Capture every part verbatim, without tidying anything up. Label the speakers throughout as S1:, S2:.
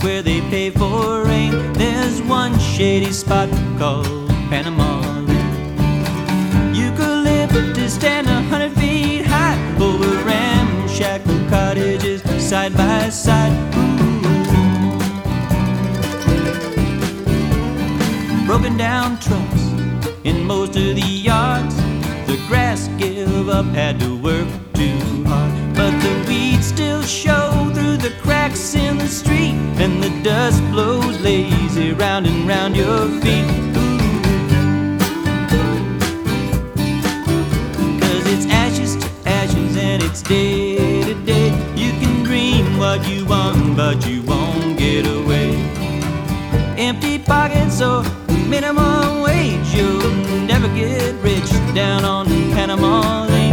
S1: where they pay for rain. There's one shady spot called Panama Lane. Eucalyptus stand a hundred feet high over ramshackle cottages side by side. Broken down trucks in most of the yards. The grass give up, had to work too hard, but the weeds still show through the cracks in the street, and the dust blows lazy round and round your feet. Cause it's ashes to ashes and it's day to day. You can dream what you want, but you won't get away. Empty pockets or minimum wage, you'll never get rich down on Panama Lane.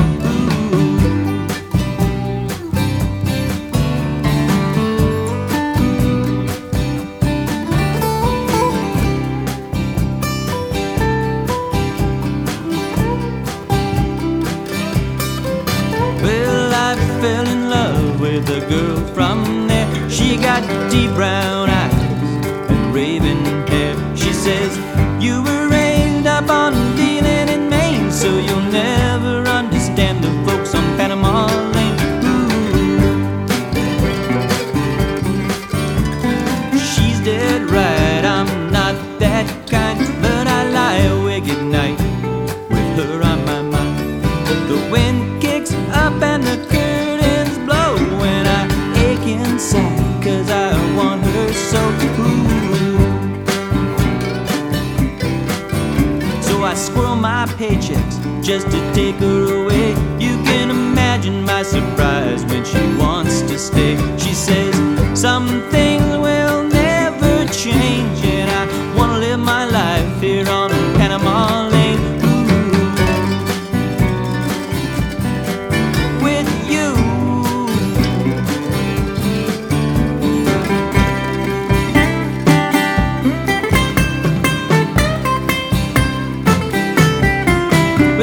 S1: Well, I fell in love with a girl from there. She got deep brown eyes and raven hair. She says, you were raised up on dealing in Maine, so you'll never understand the folks on Panama Lane. Ooh. She's dead right, I'm not that kind, but I lie awake at night with her on my mind. The wind kicks up and the curtains blow when I ache inside, cause I want her so. Ooh. I squirrel my paychecks just to take her away. You can imagine my surprise when she wants to stay. She says, some things will never change, and I wanna live my life here on Panama Lane. Ooh. With you.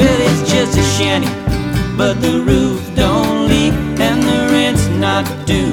S1: Just a shanty, but the roof don't leak and the rent's not due.